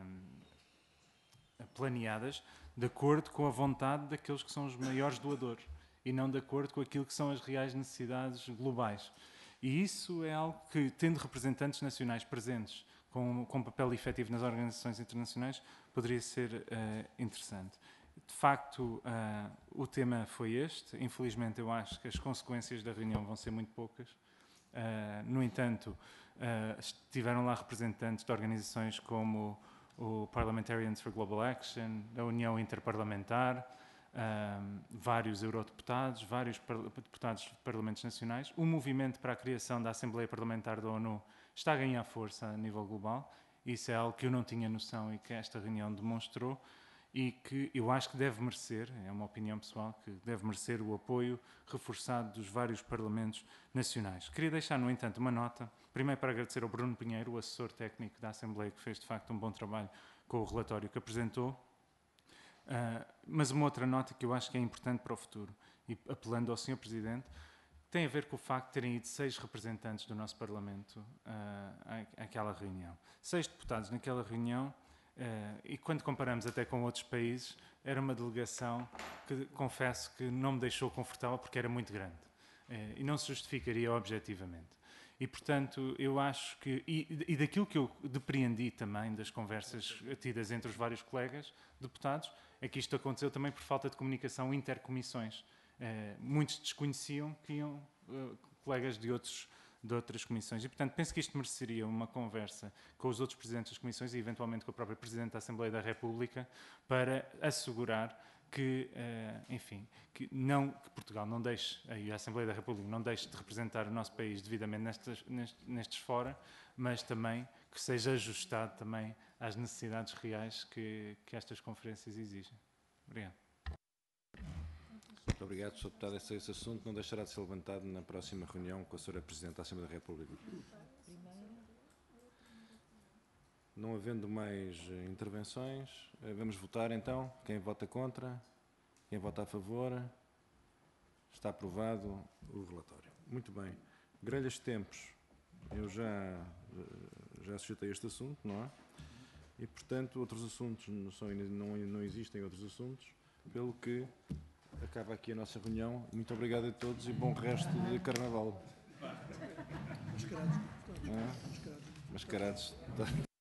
um, planeadas de acordo com a vontade daqueles que são os maiores doadores e não de acordo com aquilo que são as reais necessidades globais. E isso é algo que, tendo representantes nacionais presentes com, com papel efetivo nas organizações internacionais, poderia ser uh, interessante. De facto, uh, o tema foi este. Infelizmente, eu acho que as consequências da reunião vão ser muito poucas. Uh, no entanto, Uh, estiveram lá representantes de organizações como o Parliamentarians for Global Action, a União Interparlamentar, uh, vários eurodeputados, vários deputados de parlamentos nacionais. O movimento para a criação da Assembleia Parlamentar da ONU está a ganhar força a nível global. Isso é algo que eu não tinha noção e que esta reunião demonstrou e que eu acho que deve merecer, é uma opinião pessoal, que deve merecer o apoio reforçado dos vários parlamentos nacionais. Queria deixar, no entanto, uma nota, primeiro para agradecer ao Bruno Pinheiro, o assessor técnico da Assembleia, que fez de facto um bom trabalho com o relatório que apresentou, uh, mas uma outra nota que eu acho que é importante para o futuro, e apelando ao senhor Presidente, tem a ver com o facto de terem ido seis representantes do nosso Parlamento uh, à, àquela reunião. Seis deputados naquela reunião. Uh, e quando comparamos até com outros países, era uma delegação que, confesso, que não me deixou confortável porque era muito grande uh, e não se justificaria objetivamente. E, portanto, eu acho que... E, e daquilo que eu depreendi também das conversas tidas entre os vários colegas deputados, é que isto aconteceu também por falta de comunicação intercomissões. Uh, muitos desconheciam que iam uh, colegas de outros de outras comissões. E, portanto, penso que isto mereceria uma conversa com os outros presidentes das comissões e, eventualmente, com o próprio Presidente da Assembleia da República para assegurar que, uh, enfim, que, não, que Portugal não deixe, e a Assembleia da República não deixe de representar o nosso país devidamente nestes, nestes, nestes fora, mas também que seja ajustado também às necessidades reais que, que estas conferências exigem. Obrigado. Muito obrigado, senhor Deputado. Esse, esse assunto não deixará de ser levantado na próxima reunião com a senhora Presidente da Assembleia da República. Não havendo mais intervenções, vamos votar então. Quem vota contra? Quem vota a favor? Está aprovado o relatório. Muito bem. Grelhas de tempos. Eu já, já suscitei este assunto, não é? E, portanto, outros assuntos, não, são, não, não existem outros assuntos, pelo que acaba aqui a nossa reunião. Muito obrigado a todos e bom resto de Carnaval. Mascarados. Ah? Mascarados. Mascarados.